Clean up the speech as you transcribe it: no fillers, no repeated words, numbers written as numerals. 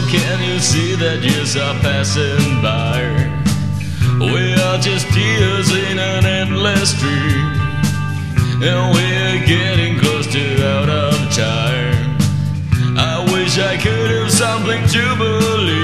Can you see that years are passing by? We are just tears in an endless stream, and we're getting close to out of time. I wish I could have something to believe.